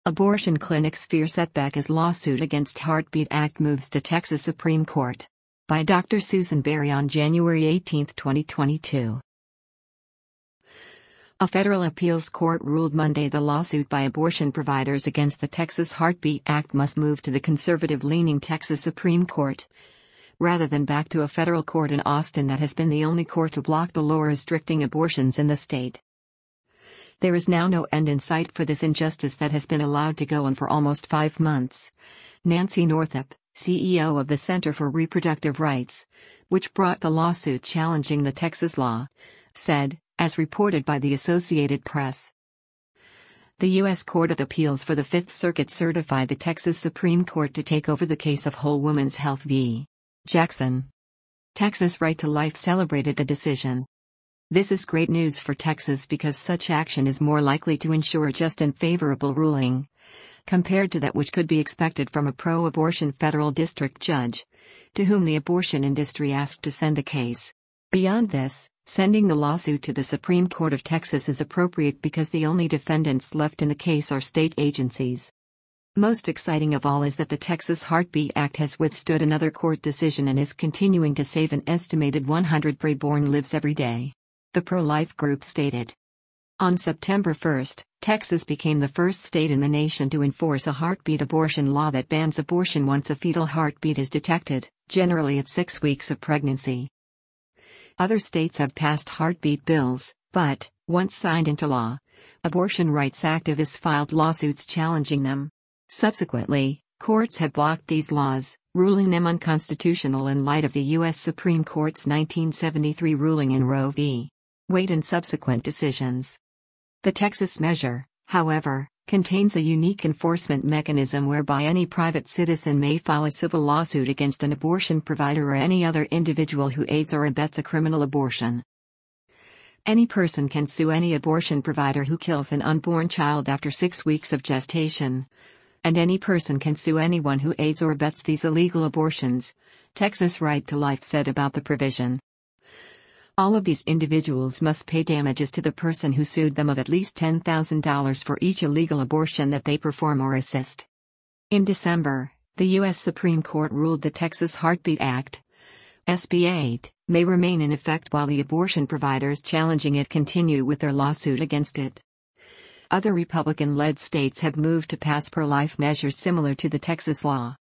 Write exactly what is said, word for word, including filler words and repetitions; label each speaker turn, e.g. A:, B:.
A: Abortion clinics fear setback as lawsuit against Heartbeat Act moves to Texas Supreme Court. By Doctor Susan Berry on January eighteenth, twenty twenty-two. A federal appeals court ruled Monday the lawsuit by abortion providers against the Texas Heartbeat Act must move to the conservative-leaning Texas Supreme Court, rather than back to a federal court in Austin that has been the only court to block the law restricting abortions in the state. There is now no end in sight for this injustice that has been allowed to go on for almost five months. Nancy Northup, C E O of the Center for Reproductive Rights, which brought the lawsuit challenging the Texas law, said, as reported by the Associated Press. The U S Court of Appeals for the Fifth Circuit certified the Texas Supreme Court to take over the case of Whole Woman's Health v. Jackson. Texas Right to Life celebrated the decision. This is great news for Texas because such action is more likely to ensure a just and favorable ruling, compared to that which could be expected from a pro-abortion federal district judge, to whom the abortion industry asked to send the case. Beyond this, sending the lawsuit to the Supreme Court of Texas is appropriate because the only defendants left in the case are state agencies. Most exciting of all is that the Texas Heartbeat Act has withstood another court decision and is continuing to save an estimated one hundred preborn lives every day, the pro-life group stated. On September first, Texas became the first state in the nation to enforce a heartbeat abortion law that bans abortion once a fetal heartbeat is detected, generally at six weeks of pregnancy. Other states have passed heartbeat bills, but, once signed into law, abortion rights activists filed lawsuits challenging them. Subsequently, courts have blocked these laws, ruling them unconstitutional in light of the U S Supreme Court's nineteen seventy-three ruling in Roe v. Wade and subsequent decisions. The Texas measure, however, contains a unique enforcement mechanism whereby any private citizen may file a civil lawsuit against an abortion provider or any other individual who aids or abets a criminal abortion. Any person can sue any abortion provider who kills an unborn child after six weeks of gestation, and any person can sue anyone who aids or abets these illegal abortions, Texas Right to Life said about the provision. All of these individuals must pay damages to the person who sued them of at least ten thousand dollars for each illegal abortion that they perform or assist. In December, the U S Supreme Court ruled the Texas Heartbeat Act, S B eight, may remain in effect while the abortion providers challenging it continue with their lawsuit against it. Other Republican-led states have moved to pass pro-life measures similar to the Texas law.